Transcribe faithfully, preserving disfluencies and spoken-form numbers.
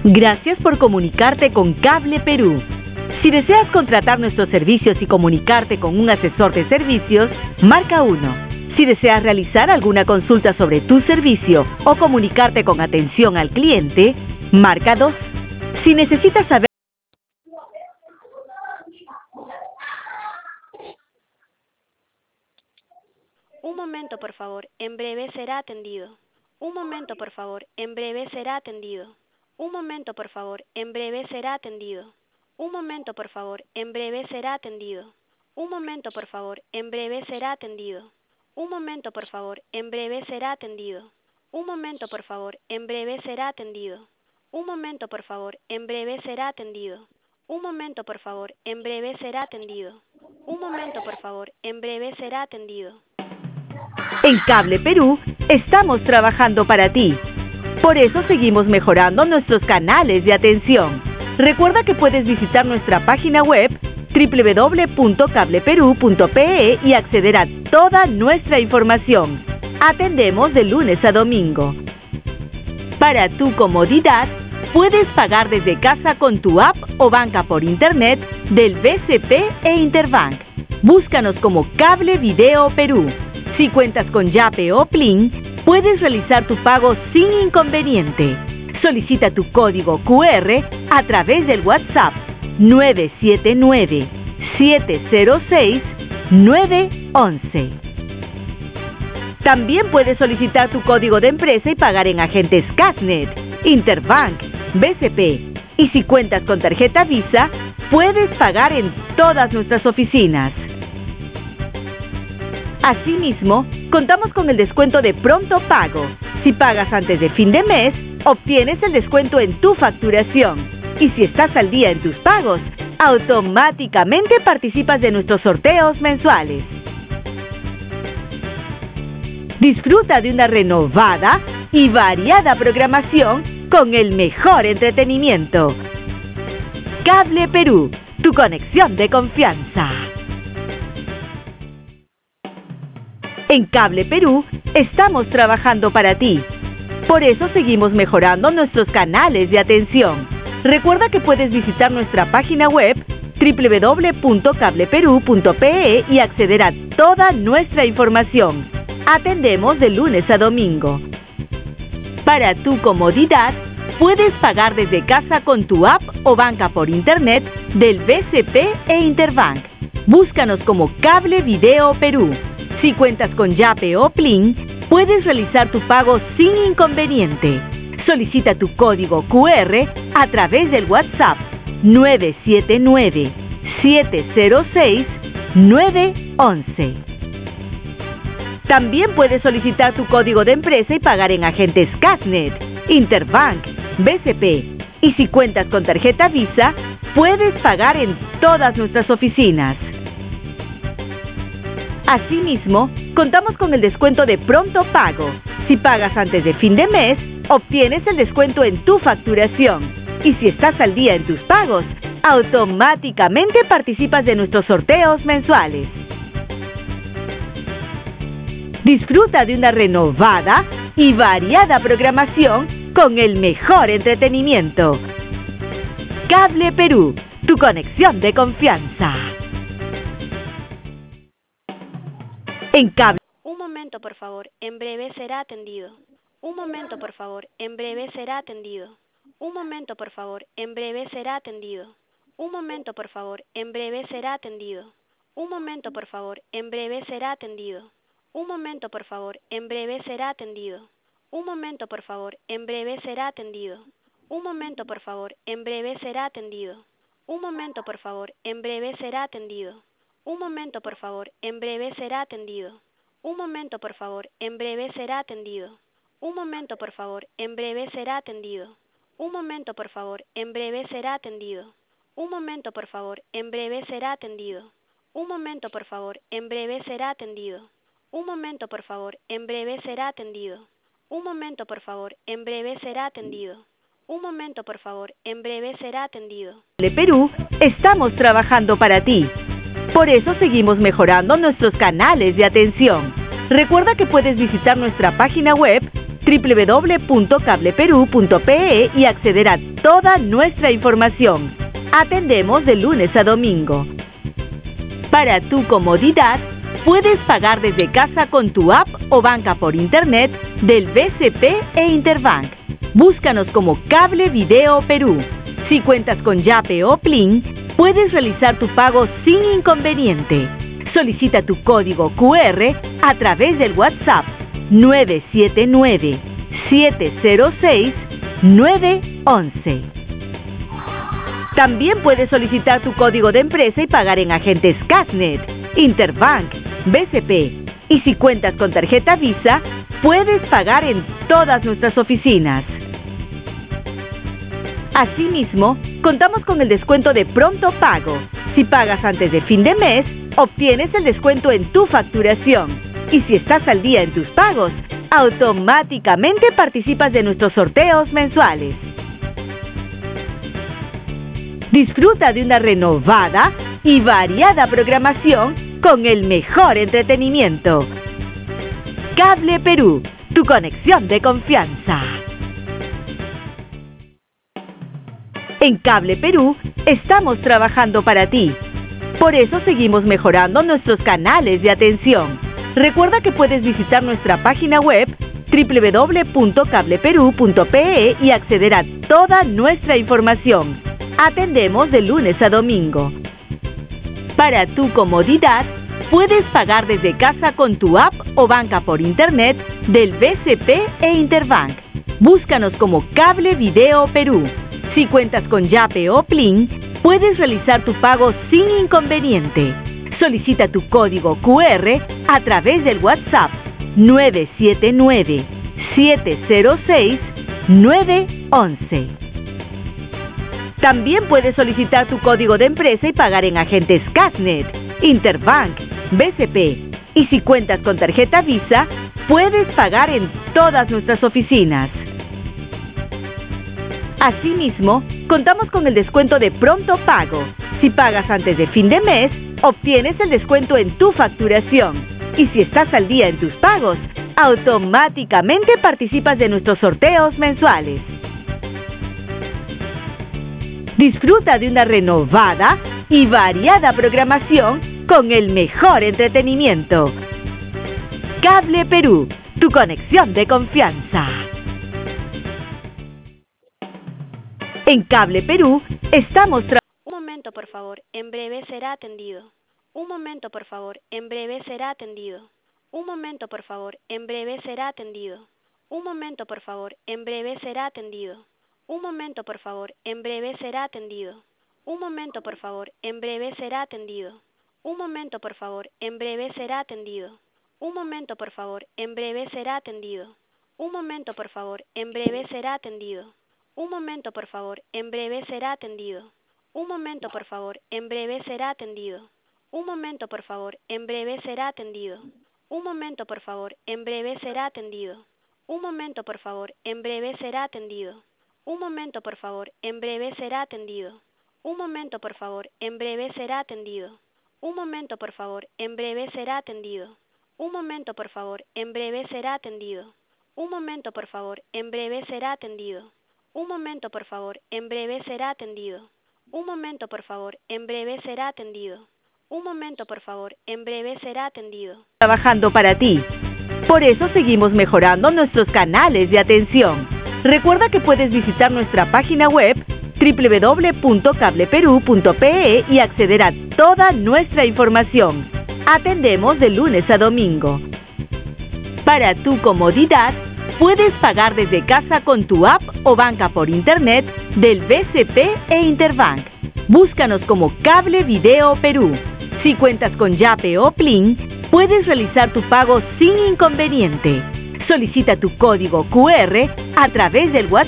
Gracias por comunicarte con Cable Perú. Si deseas contratar nuestros servicios y comunicarte con un asesor de servicios, marca uno. Si deseas realizar alguna consulta sobre tu servicio o comunicarte con atención al cliente, marca dos. Si necesitas saber... Un momento, por favor. En breve será atendido. Un momento, por favor. En breve será atendido. Un momento, por favor. En breve será atendido. Un momento, por favor. En breve será atendido. Un momento, por favor. En breve será atendido. Un momento, por favor. En breve será atendido. Un momento, por favor. En breve será atendido. Un momento, por favor. En breve será atendido. Un momento, por favor. En breve será atendido. Un momento, por favor. En breve será atendido. En Cable Perú estamos trabajando para ti. Por eso seguimos mejorando nuestros canales de atención. Recuerda que puedes visitar nuestra página web doble u doble u doble u punto cable perú punto pe e y acceder a toda nuestra información. Atendemos de lunes a domingo. Para tu comodidad, puedes pagar desde casa con tu app o banca por internet del B C P e Interbank. Búscanos como Cable Video Perú. Si cuentas con Yape o Plin, puedes realizar tu pago sin inconveniente. Solicita tu código cu erre a través del WhatsApp nueve siete nueve, siete cero seis, nueve uno uno. También puedes solicitar tu código de empresa y pagar en agentes Casnet, Interbank, B C P. Y si cuentas con tarjeta Visa, puedes pagar en todas nuestras oficinas. Asimismo, contamos con el descuento de pronto pago. Si pagas antes de fin de mes, obtienes el descuento en tu facturación. Y si estás al día en tus pagos, automáticamente participas de nuestros sorteos mensuales. Disfruta de una renovada y variada programación con el mejor entretenimiento. Cable Perú, tu conexión de confianza. En Cable Perú estamos trabajando para ti. Por eso seguimos mejorando nuestros canales de atención. Recuerda que puedes visitar nuestra página web doble u doble u doble u punto cable perú punto pe e y acceder a toda nuestra información. Atendemos de lunes a domingo. Para tu comodidad, puedes pagar desde casa con tu app o banca por internet del B C P e Interbank. Búscanos como Cable Video Perú. Si cuentas con Yape o Plin, puedes realizar tu pago sin inconveniente. Solicita tu código cu erre a través del WhatsApp nueve siete nueve, siete cero seis, nueve uno uno. También puedes solicitar tu código de empresa y pagar en agentes Casnet, Interbank, B C P. Y si cuentas con tarjeta Visa, puedes pagar en todas nuestras oficinas. Asimismo, contamos con el descuento de pronto pago. Si pagas antes de fin de mes, obtienes el descuento en tu facturación. Y si estás al día en tus pagos, automáticamente participas de nuestros sorteos mensuales. Disfruta de una renovada y variada programación con el mejor entretenimiento. Cable Perú, tu conexión de confianza. En Cable... Un momento, por favor. En breve será atendido. Un momento, por favor. En breve será atendido. Un momento, por favor. En breve será atendido. Un momento, por favor. En breve será atendido. Un momento, por favor. En breve será atendido. Un momento, por favor. En breve será atendido. Un momento, por favor. En breve será atendido. Un momento, por favor. En breve será atendido. Un momento, por favor. En breve será atendido. Un momento, por favor. En breve será atendido. Un momento, por favor. En breve será atendido. Un momento, por favor. En breve será atendido. Un momento, por favor. En breve será atendido. Un momento, por favor. En breve será atendido. Un momento, por favor. En breve será atendido. Un momento, por favor. En breve será atendido. Un momento, por favor. En breve será atendido. Un momento, por favor. En breve será atendido. De Perú, estamos trabajando para ti. Por eso seguimos mejorando nuestros canales de atención. Recuerda que puedes visitar nuestra página web doble u doble u doble u punto cable perú punto pe e y acceder a toda nuestra información. Atendemos de lunes a domingo. Para tu comodidad, puedes pagar desde casa con tu app o banca por internet del B C P e Interbank. Búscanos como Cable Video Perú. Si cuentas con Yape o Plin, puedes realizar tu pago sin inconveniente. Solicita tu código cu erre a través del WhatsApp nueve siete nueve, siete cero seis, nueve once. También puedes solicitar tu código de empresa y pagar en agentes Casnet, Interbank, B C P. Y si cuentas con tarjeta Visa, puedes pagar en todas nuestras oficinas. Asimismo, contamos con el descuento de pronto pago. Si pagas antes de fin de mes, obtienes el descuento en tu facturación. Y si estás al día en tus pagos, automáticamente participas de nuestros sorteos mensuales. Disfruta de una renovada y variada programación con el mejor entretenimiento. Cable Perú, tu conexión de confianza. En Cable Perú estamos trabajando para ti. Por eso seguimos mejorando nuestros canales de atención. Recuerda que puedes visitar nuestra página web doble u doble u doble u punto cable perú punto pe e y acceder a toda nuestra información. Atendemos de lunes a domingo. Para tu comodidad, puedes pagar desde casa con tu app o banca por internet del B C P e Interbank. Búscanos como Cable Video Perú. Si cuentas con Yape o Plin, puedes realizar tu pago sin inconveniente. Solicita tu código cu erre a través del WhatsApp nueve siete nueve, siete cero seis, nueve once. También puedes solicitar tu código de empresa y pagar en agentes Casnet, Interbank, B C P. Y si cuentas con tarjeta Visa, puedes pagar en todas nuestras oficinas. Asimismo, contamos con el descuento de pronto pago. Si pagas antes de fin de mes, obtienes el descuento en tu facturación. Y si estás al día en tus pagos, automáticamente participas de nuestros sorteos mensuales. Disfruta de una renovada y variada programación con el mejor entretenimiento. Cable Perú, tu conexión de confianza. En Cable Perú estamos trabajando. Un momento, por favor, en breve será atendido. Un momento, por favor, en breve será atendido. Un momento, por favor, en breve será atendido. Un momento, por favor, en breve será atendido. Un momento, por favor, en breve será atendido. Un momento, por favor, en breve será atendido. Un momento, por favor, en breve será atendido. Un momento, por favor, en breve será atendido. Un momento, por favor, en breve será atendido. Un momento, por favor, en breve será atendido. Un momento, por favor, en breve será atendido. Un momento, por favor, en breve será atendido. Un momento, por favor, en breve será atendido. Un momento, por favor, en breve será atendido. Un momento, por favor, en breve será atendido. Un momento, por favor, en breve será atendido. Un momento, por favor, en breve será atendido. Un momento, por favor, en breve será atendido. Un momento, por favor, en breve será atendido. Un momento, por favor, en breve será atendido. Un momento, por favor, en breve será atendido. Un momento, por favor, en breve será atendido. Trabajando para ti. Por eso seguimos mejorando nuestros canales de atención. Recuerda que puedes visitar nuestra página web doble u doble u doble u punto cable perú punto pe e y acceder a toda nuestra información. Atendemos de lunes a domingo. Para tu comodidad, puedes pagar desde casa con tu app o banca por internet del B C P e Interbank. Búscanos como Cable Video Perú. Si cuentas con Yape o Plin, puedes realizar tu pago sin inconveniente. Solicita tu código cu erre a través del WhatsApp